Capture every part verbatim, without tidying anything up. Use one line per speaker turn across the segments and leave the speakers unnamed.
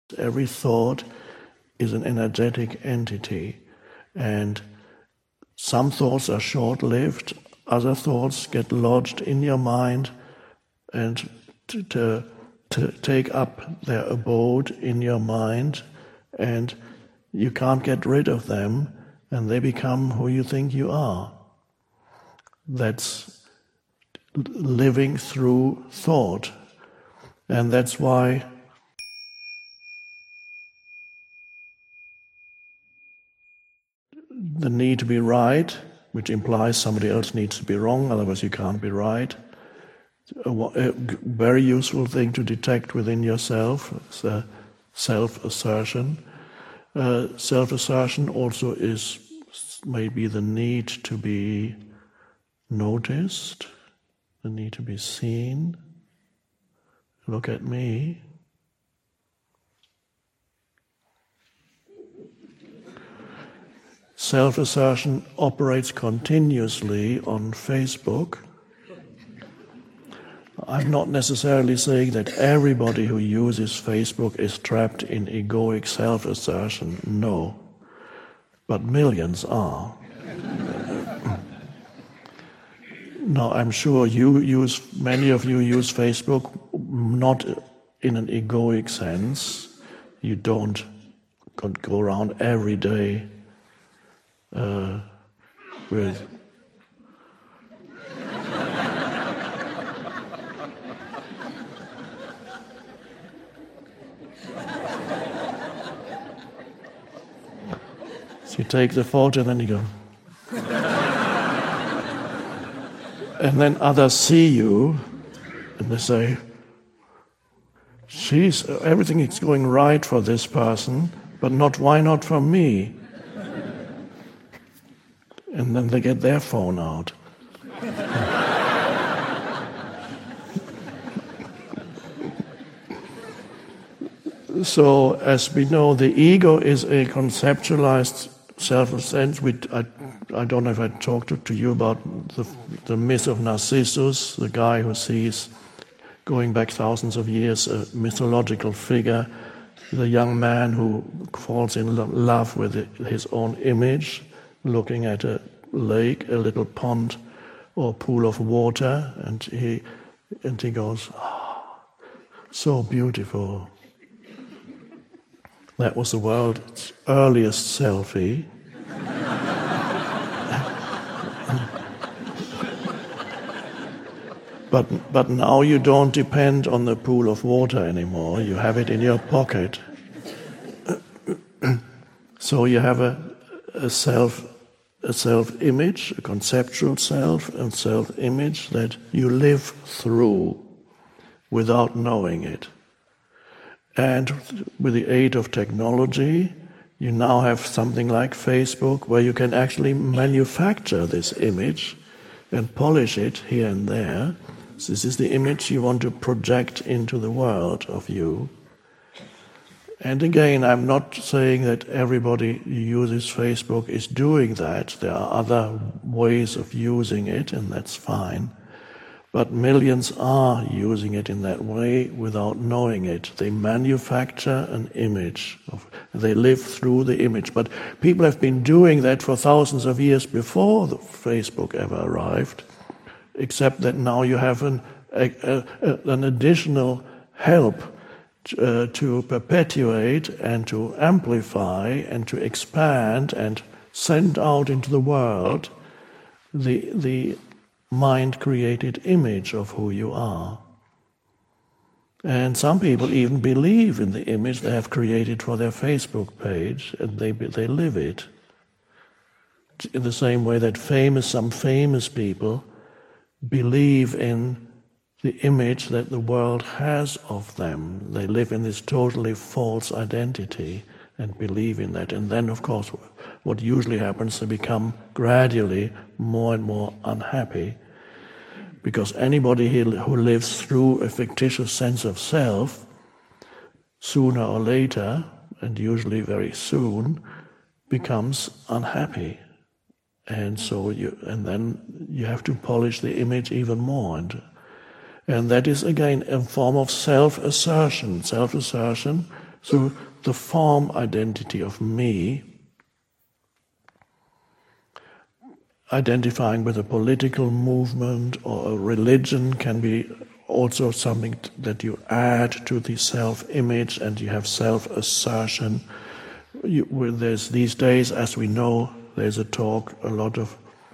Every thought is an energetic entity, and some thoughts are short-lived, other thoughts get lodged in your mind and to, to, to take up their abode in your mind, and you can't get rid of them, and they become who you think you are. That's living through thought, and that's why the need to be right, which implies somebody else needs to be wrong, otherwise you can't be right. A, a very useful thing to detect within yourself is uh, self-assertion. Uh, self-assertion also is maybe the need to be noticed, the need to be seen. Look at me. Self-assertion operates continuously on Facebook. I'm not necessarily saying that everybody who uses Facebook is trapped in egoic self-assertion, no. But millions are. Now, I'm sure you use, many of you use Facebook not in an egoic sense. You don't go around every day uh, with so you take the photo and then you go. And then others see you, and they say, "She's everything is going right for this person, but not why not for me?" And then they get their phone out. So, as we know, the ego is a conceptualized self-sense. We, I, I don't know if I talked to, to you about the, the myth of Narcissus, the guy who sees, going back thousands of years, a mythological figure, the young man who falls in lo- love with his own image, looking at a lake, a little pond or pool of water, and he and he goes, "Oh, so beautiful." That was the world's earliest selfie. But but now you don't depend on the pool of water anymore. You have it in your pocket. So you have a, a self, a self-image, a conceptual self, and self-image that you live through without knowing it. And with the aid of technology, you now have something like Facebook where you can actually manufacture this image and polish it here and there. So this is the image you want to project into the world of you. And again, I'm not saying that everybody who uses Facebook is doing that. There are other ways of using it, and that's fine. But millions are using it in that way without knowing it. They manufacture an image. Of, they live through the image. But people have been doing that for thousands of years before the Facebook ever arrived, except that now you have an, a, a, an additional help uh, to perpetuate and to amplify and to expand and send out into the world the the mind-created image of who you are. And some people even believe in the image they have created for their Facebook page, and they they live it. In the same way that famous, some famous people believe in the image that the world has of them. They live in this totally false identity and believe in that. And then, of course, what usually happens, they become gradually more and more unhappy, because anybody who lives through a fictitious sense of self, sooner or later, and usually very soon, becomes unhappy. And so you, and then you have to polish the image even more. And, and that is, again, a form of self-assertion. Self-assertion So the form identity of me, identifying with a political movement or a religion, can be also something that you add to the self-image, and you have self-assertion. You, well, there's these days, as we know, there's a talk, a lot of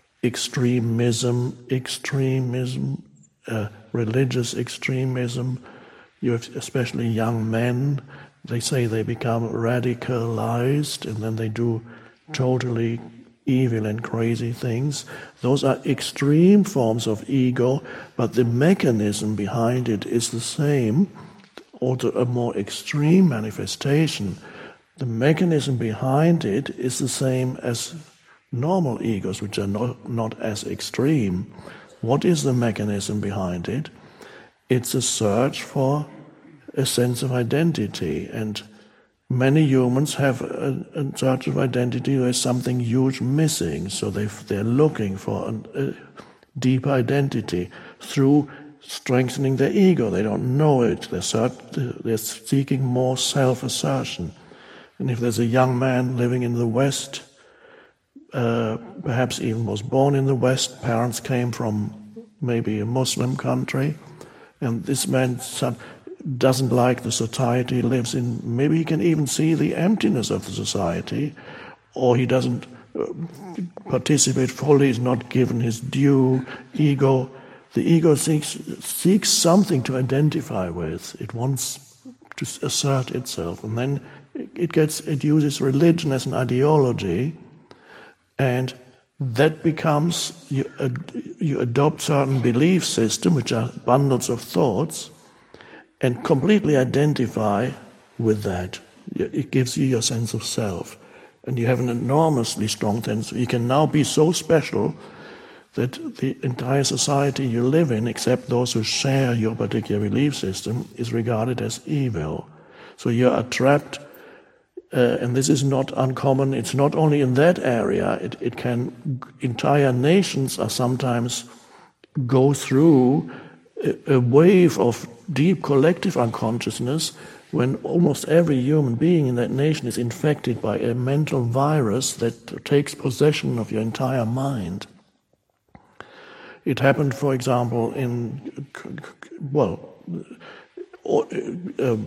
extremism, extremism, uh, religious extremism. You have especially young men. They say they become radicalized, and then they do totally evil and crazy things. Those are extreme forms of ego, but the mechanism behind it is the same, although a more extreme manifestation. The mechanism behind it is the same as normal egos, which are not, not as extreme. What is the mechanism behind it? It's a search for a sense of identity, and many humans have a, a search of identity. There's something huge missing, so they they're looking for an, a deep identity through strengthening their ego. They don't know it. They're, search, they're seeking more self-assertion. And if there's a young man living in the West, uh, perhaps even was born in the West, parents came from maybe a Muslim country, and this man doesn't like the society he lives in. Maybe he can even see the emptiness of the society, or he doesn't participate fully, he's not given his due. Ego, the ego seeks seeks something to identify with. It wants to assert itself, and then it gets it uses religion as an ideology, and that becomes you, uh, you adopt certain belief system, which are bundles of thoughts, and completely identify with that. It gives you your sense of self. And you have an enormously strong sense. You can now be so special that the entire society you live in, except those who share your particular belief system, is regarded as evil. So you are trapped, uh, and this is not uncommon. It's not only in that area. It, it can, entire nations are sometimes go through a, a wave of deep collective unconsciousness when almost every human being in that nation is infected by a mental virus that takes possession of your entire mind. It happened, for example, in, well, uh,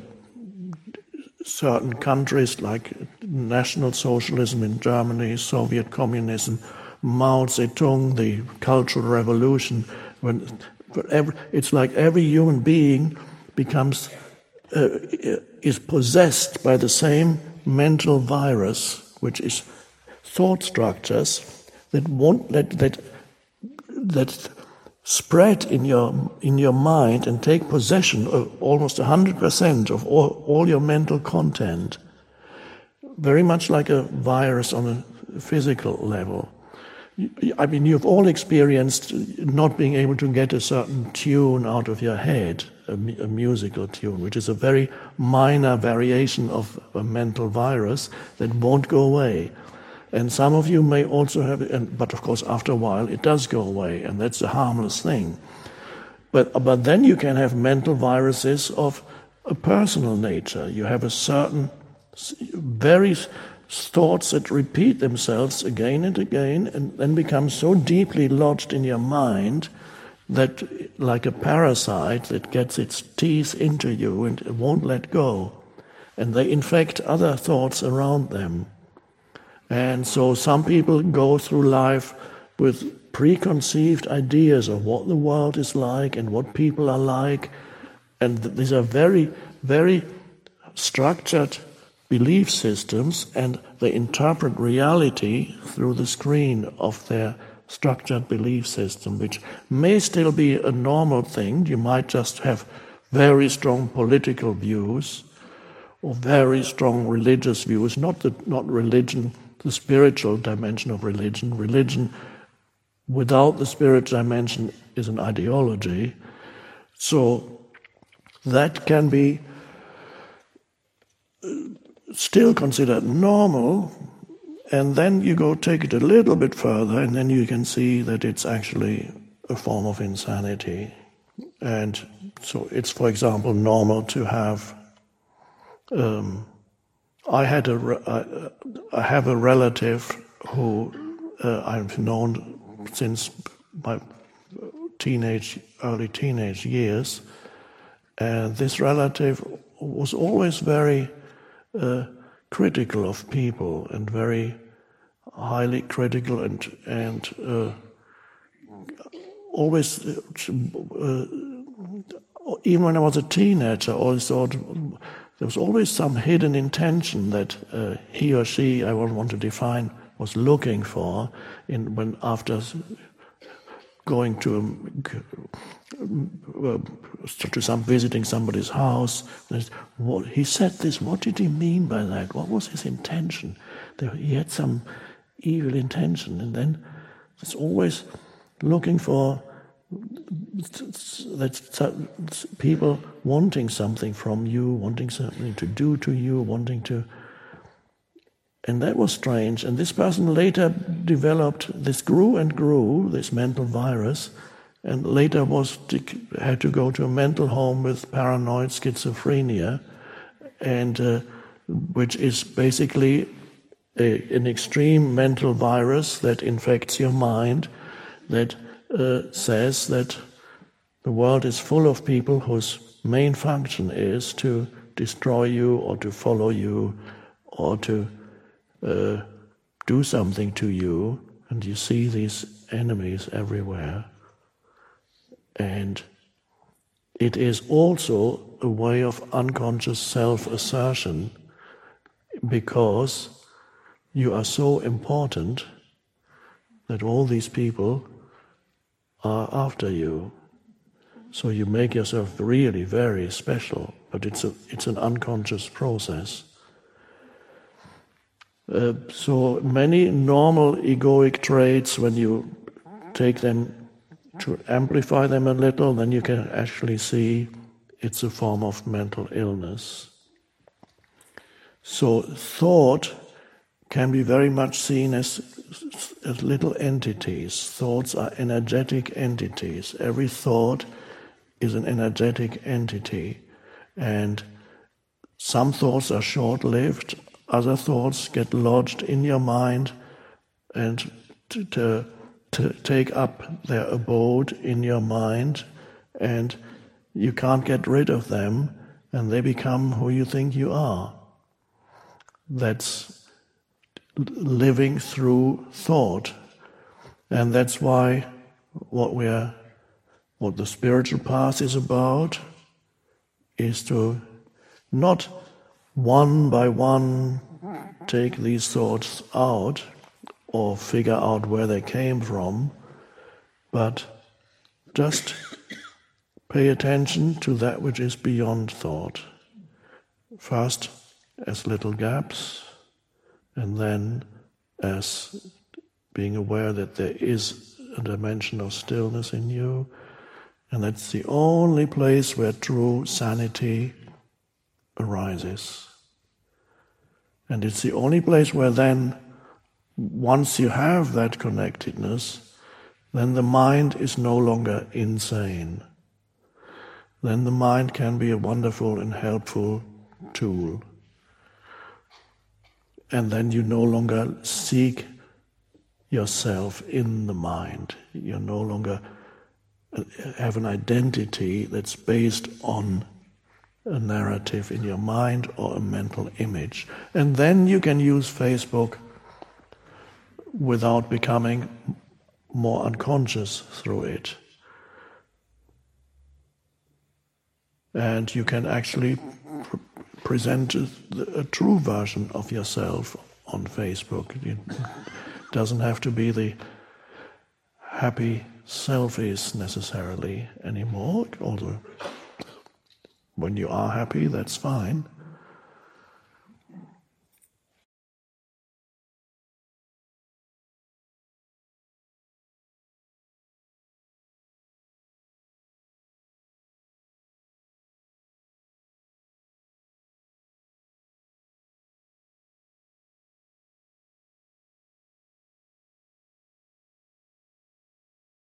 certain countries like National Socialism in Germany, Soviet communism, Mao Zedong, the Cultural Revolution. When every, it's like every human being becomes uh, is possessed by the same mental virus, which is thought structures that won't that that that spread in your in your mind and take possession of almost a hundred percent of all, all your mental content. Very much like a virus on a physical level. I mean, you've all experienced not being able to get a certain tune out of your head, a, a musical tune, which is a very minor variation of a mental virus that won't go away. And some of you may also have it, but of course after a while it does go away, and that's a harmless thing. But, but then you can have mental viruses of a personal nature. You have a certain, very thoughts that repeat themselves again and again and then become so deeply lodged in your mind that, like a parasite that gets its teeth into you and it won't let go. And they infect other thoughts around them. And so some people go through life with preconceived ideas of what the world is like and what people are like. And these are very, very structured belief systems, and they interpret reality through the screen of their structured belief system, which may still be a normal thing. You might just have very strong political views or very strong religious views, not the, not religion, the spiritual dimension of religion. Religion without the spiritual dimension is an ideology. So that can be still considered normal, and then you go take it a little bit further, and then you can see that it's actually a form of insanity. And so it's, for example, normal to have um, I had a, I, I have a relative who uh, I've known since my teenage, early teenage years, and this relative was always very uh, critical of people and very highly critical and and uh, always, uh, even when I was a teenager, I always thought there was always some hidden intention that uh, he or she, I won't want to define, was looking for in when after going to uh, to some visiting somebody's house. What, he said this. What did he mean by that? What was his intention? There, he had some evil intention, and then it's always looking for that people wanting something from you, wanting something to do to you, wanting to. And that was strange. And this person later developed, this grew and grew, this mental virus, and later was had to go to a mental home with paranoid schizophrenia, and uh, which is basically a, an extreme mental virus that infects your mind, that uh, says that the world is full of people whose main function is to destroy you or to follow you or to Uh, do something to you, and you see these enemies everywhere. And it is also a way of unconscious self-assertion, because you are so important that all these people are after you. So you make yourself really very special, but it's a, it's an unconscious process. Uh, so many normal egoic traits, when you take them to amplify them a little, then you can actually see it's a form of mental illness. So thought can be very much seen as, as little entities. Thoughts are energetic entities. Every thought is an energetic entity. And some thoughts are short-lived. Other thoughts get lodged in your mind and to, to, to take up their abode in your mind, and you can't get rid of them, and they become who you think you are. That's living through thought, and that's why what we're, what the spiritual path is about is to not one by one take these thoughts out or figure out where they came from, but just pay attention to that which is beyond thought. First as little gaps, and then as being aware that there is a dimension of stillness in you, and that's the only place where true sanity arises. And it's the only place where then, once you have that connectedness, then the mind is no longer insane. Then the mind can be a wonderful and helpful tool. And then you no longer seek yourself in the mind. You no longer have an identity that's based on a narrative in your mind or a mental image. And then you can use Facebook without becoming more unconscious through it. And you can actually pr- present a, a true version of yourself on Facebook. It doesn't have to be the happy selfies necessarily anymore, although when you are happy, that's fine.